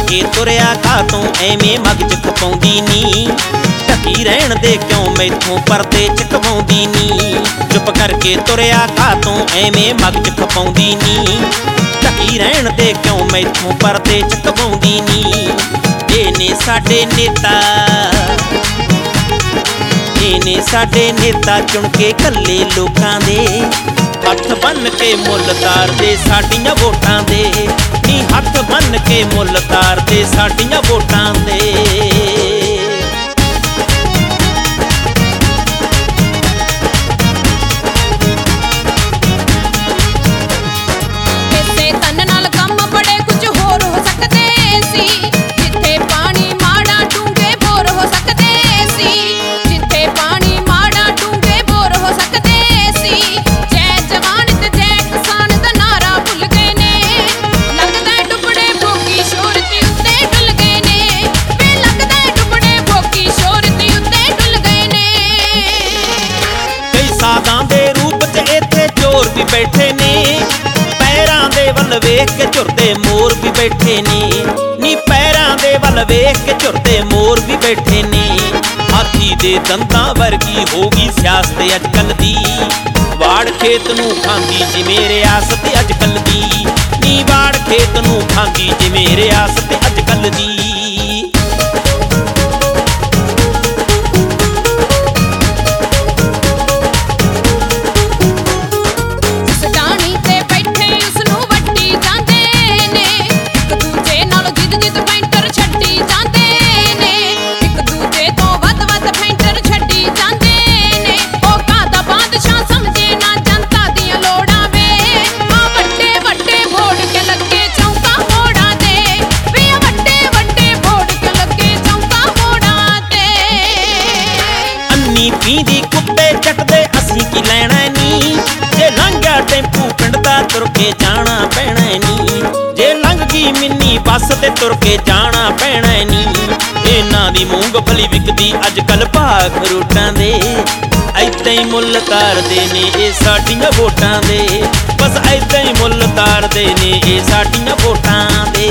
ਕਰਕੇ ਤੁਰਿਆ ਕਾਤੋਂ ਐਵੇਂ ਮੱਗ ਚ ਖਪਾਉਂਦੀ ਨੀ। ਢਕੀ ਰਹਿਣ ਦੇ ਕਿਉਂ ਮੈਥੋਂ ਪਰਦੇ ਚ ਕਵਾਉਂਦੀ ਨੀ। ਚੁੱਪ ਕਰਕੇ ਤੁਰਿਆ ਕਾਤੋਂ ਐਵੇਂ ਮੱਗ ਚ ਖਪਾਉਂਦੀ ਨੀ। ਢਕੀ ਰਹਿਣ ਦੇ ਕਿਉਂ ਮੈਥੋਂ ਪਰਦੇ ਚ ਕਵਾਉਂਦੀ ਨੀ। ਇਹ ਨੇ ਸਾਡੇ ਨੇਤਾ, ਇਹ ਨੇ ਸਾਡੇ ਨੇਤਾ ਚੁਣ ਕੇ ਕੱਲੇ ਲੋਕਾਂ ਦੇ। ਹੱਥ ਬੰਨ ਕੇ ਮੁੱਲ ਤਾਰਦੇ ਸਾਡੀਆਂ ਵੋਟਾਂ ਦੇ ਨੀ। ਹੱਥ ਬੰਨ ਕੇ ਮੁੱਲ ਤਾਰਦੇ ਸਾਡੀਆਂ ਵੋਟਾਂ ਦੇ। ਵੀ ਬੈਠੇ ਨੇ ਪੈਰਾਂ ਦੇ ਵੱਲ ਵੇਖ ਕੇ ਝੁਰਦੇ ਮੋਰ ਵੀ ਬੈਠੇ ਨੇ ਨੀ। ਪੈਰਾਂ ਦੇ ਵੱਲ ਵੇਖ ਕੇ ਝੁਰਦੇ ਮੋਰ ਵੀ ਬੈਠੇ ਨੇ। ਹਾਥੀ ਦੇ ਦੰਦਾਂ ਵਰਗੀ ਹੋ ਗਈ ਸਿਆਸਤ ਅੱਜ ਕੱਲ ਦੀ। ਵਾੜ ਖੇਤ ਨੂੰ ਖਾਂਦੀ ਜਿਵੇਂ ਰਿਆਸਤ ਅੱਜ ਕੱਲ ਦੀ ਨੀ। ਵਾੜ ਖੇਤ ਨੂੰ ਖਾਂਦੀ ਜਿਵੇਂ ਰਿਆਸਤ ਅੱਜ ਕੱਲ ਦੀ। ਪੀਂਦੀ ਕੁੱਤੇ ਚੱਟਦੇ ਅਸੀਂ ਕੀ ਲੈਣਾ ਨੀ। ਜੇ ਲੰਘਿਆ ਟੈਂਪੂ ਪਿੰਡ ਦਾ ਤੁਰ ਕੇ ਜਾਣਾ ਪੈਣਾ ਨੀ। ਜੇ ਲੰਘ ਗਈ ਮਿੰਨੀ ਬੱਸ ਤੇ ਤੁਰ ਕੇ ਜਾਣਾ ਪੈਣਾ ਨੀ। ਇਹਨਾਂ ਦੀ ਮੂੰਗਫਲੀ ਵਿਕਦੀ ਅੱਜ ਕੱਲ ਭਾਅ ਖਰੋਟਾਂ ਦੇ। ਏਦਾਂ ਹੀ ਮੁੱਲ ਤਾਰਦੇ ਨੇ ਇਹ ਸਾਡੀਆਂ ਵੋਟਾਂ ਦੇ। ਬਸ ਏਦਾਂ ਹੀ ਮੁੱਲ ਤਾਰਦੇ ਨੇ ਇਹ ਸਾਡੀਆਂ ਵੋਟਾਂ ਦੇ।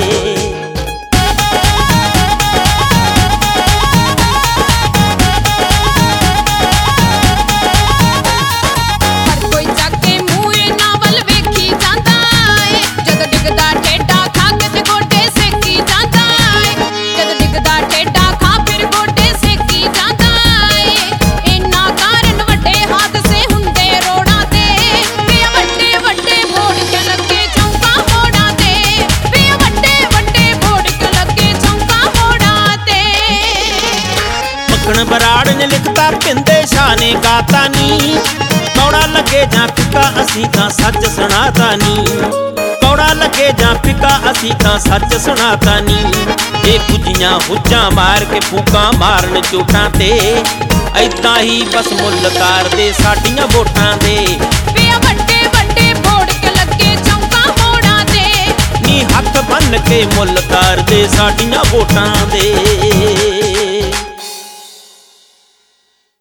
ਬਰਾੜ ਨੇ ਲਿਖਤਾ ਪਿੰਦੇ ਸ਼ਾਹ ਨੇ ਗਾਤਾ ਨੀ। ਕੌੜਾ ਲੱਗੇ ਜਾਂ ਫਿੱਕਾ ਅਸੀਂ ਤਾਂ ਸੱਚ ਸੁਣਾਤਾ ਨੀ। ਕੌੜਾ ਲੱਗੇ ਜਾਂ ਫਿੱਕਾ ਅਸੀਂ ਤਾਂ ਸੱਚ ਸੁਣਾਤਾ ਨੀ। ਇਹ ਕੁਝੀਆਂ ਹੁੱਜਾਂ ਮਾਰ ਕੇ ਫੂਕਾਂ ਮਾਰਨ ਚੋਟਾਂ ਤੇ। ਏਦਾਂ ਹੀ ਬਸ ਮੁੱਲ ਤਾਰਦੇ ਸਾਡੀਆਂ ਵੋਟਾਂ ਦੇ। ਵੇ ਵੱਡੇ ਵੱਡੇ ਬੋੜ ਕੇ ਲੱਗੇ ਚੌਂਕਾਂ ਮੋੜਾਂ ਤੇ ਨੀ। ਹੱਥ ਬੰਨ ਕੇ ਮੁੱਲ ਤਾਰਦੇ ਸਾਡੀਆਂ ਵੋਟਾਂ ਦੇ।